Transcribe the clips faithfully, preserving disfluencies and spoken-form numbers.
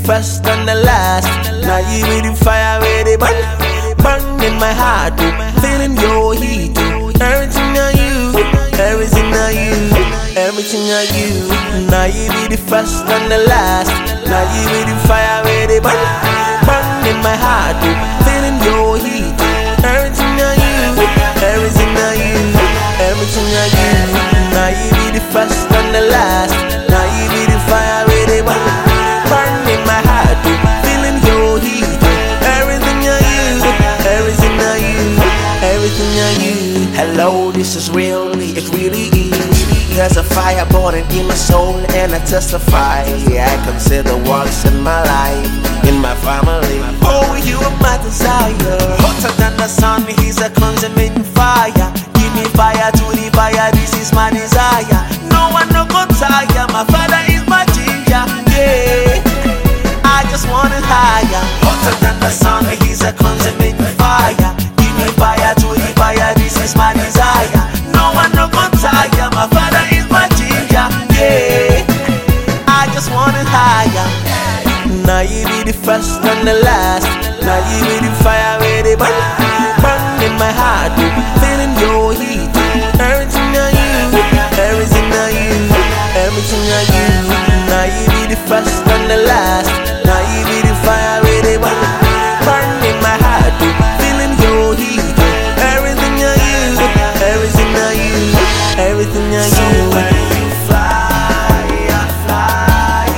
first and the last. Now you be the fire where they burn, burn in my heart, oh. Feeling your heat, oh. Everything on you, everything on you, everything on you. Now you be the first and the last. Now you be the fire where they burn, burn in my heart, oh. Feeling your heat, oh. Everything on you, everything on you, everything on you. Now you be the first and the last. Now you be the fire where they burn, burn in my heart, oh. Feeling your heat, oh. Everything on you, everything on you, everything on you. Hello, this is real, it really is. There's a fire burning in my soul and I testify. I consider works in my life, in my family. Oh, you are my desire. Hotter than the sun, he's a consuming fire. Give me fire to the fire, this is my desire. No one no go tire, my father is my ginger. Yeah, I just want it higher. Hotter than the sun, he's a consuming fire. Give me fire to the fire, this is my desire. No one no go tire, my father is my ginger. Yeah, I just want it higher. Now you be the first and the last. Now you be the fire where they burn, burn in my heart, oh. Feeling your heat, oh. Everything on you, everything on you, everything on you. Now you be the first and the last. Now you be the fire where they burn, burn in my heart, oh. Feeling your heat, oh. Everything on you, everything on you, everything on you. So when you fly, I fly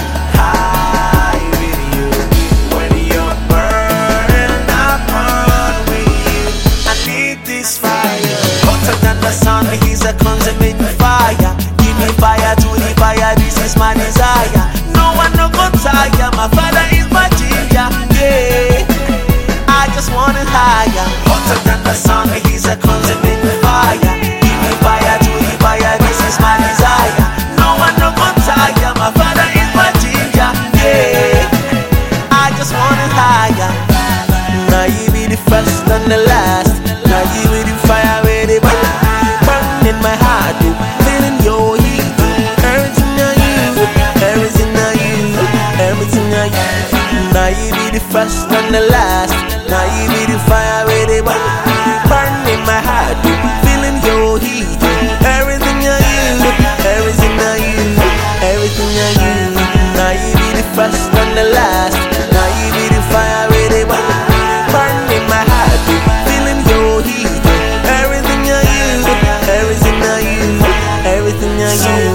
high with you. When you're burning, I burn with you. I need this fire. Hotter than the sun, he's a consuming fire. Give me fire to the fire, this is my desire. No one no go tire, my father is my ginger. Yeah, I just want it higher. Hotter than the sun, he's a consuming fire. Give me fire to the fire, this is my desire. No one no go tire, my father is my ginger. Yeah, I just want it higher. Now you be the first and the last. Now you be the fire where they burn, burn in my heart, oh. Feeling your heat, oh. Everything on you, everything on you, everything on you. Now you be the first and the last. Now you be the fire where they burn, burn in my heart, oh. Feeling your heat, oh. Everything on you, everything on you, everything on you. Now you be the first and the last. Now you be the fire where they burn, burn in my heart, oh. Feeling your heat, oh. Everything on you, everything on you, everything on you.